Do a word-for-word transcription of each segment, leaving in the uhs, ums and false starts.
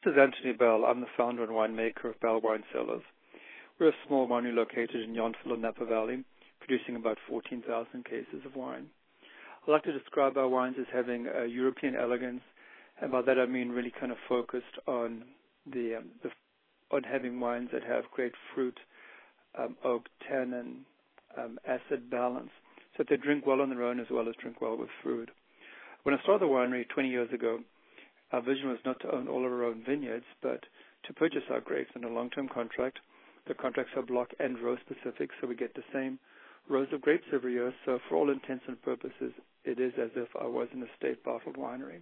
This is Anthony Bell. I'm the founder and winemaker of Bell Wine Cellars. We're a small winery located in Yountville, Napa Valley, producing about fourteen thousand cases of wine. I like to describe our wines as having a European elegance, and by that I mean really kind of focused on the, um, the on having wines that have great fruit, um, oak, tannin, um, acid balance, so that they drink well on their own as well as drink well with food. When I started the winery twenty years ago, our vision was not to own all of our own vineyards, but to purchase our grapes in a long-term contract. The contracts are block and row specific, so we get the same rows of grapes every year. So for all intents and purposes, it is as if I was an estate bottled winery.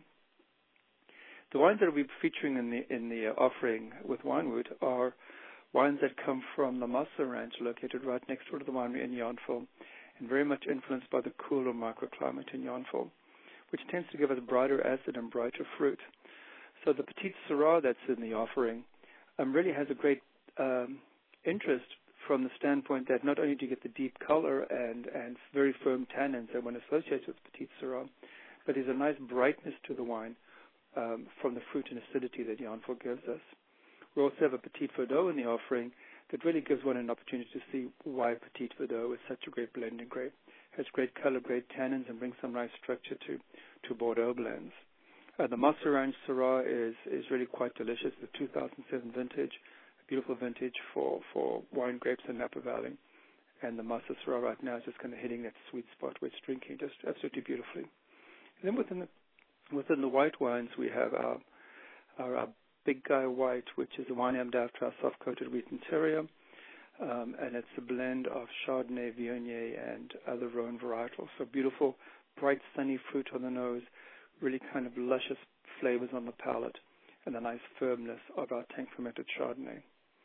The wines that we're featuring in the in the offering with Winewood are wines that come from the Massa Ranch, located right next door to the winery in Yountville, and very much influenced by the cooler microclimate in Yountville, which tends to give us brighter acid and brighter fruit. So the Petite Syrah that's in the offering um, really has a great um, interest from the standpoint that not only do you get the deep color and, and very firm tannins that one associates with Petite Syrah, but there's a nice brightness to the wine um, from the fruit and acidity that Yountville gives us. We also have a Petite Verdot in the offering that really gives one an opportunity to see why Petite Verdot is such a great blending grape. It has great color, great tannins, and brings some nice structure to, to Bordeaux blends. Uh, the Massa Ranch Syrah is, is really quite delicious. The two thousand seven vintage, a beautiful vintage for, for wine grapes in Napa Valley. And the Massa Syrah right now is just kind of hitting that sweet spot where it's drinking just absolutely beautifully. And then within the, within the white wines, we have our, our, our Big Guy White, which is a wine named after our soft-coated wheat interior. Um, and it's a blend of Chardonnay, Viognier, and other Rhone varietals. So beautiful, bright, sunny fruit on the nose, really kind of luscious flavors on the palate, and the nice firmness of our tank-fermented Chardonnay.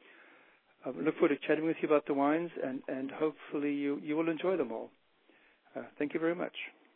I look forward to chatting with you about the wines, and, and hopefully you, you will enjoy them all. Uh, thank you very much.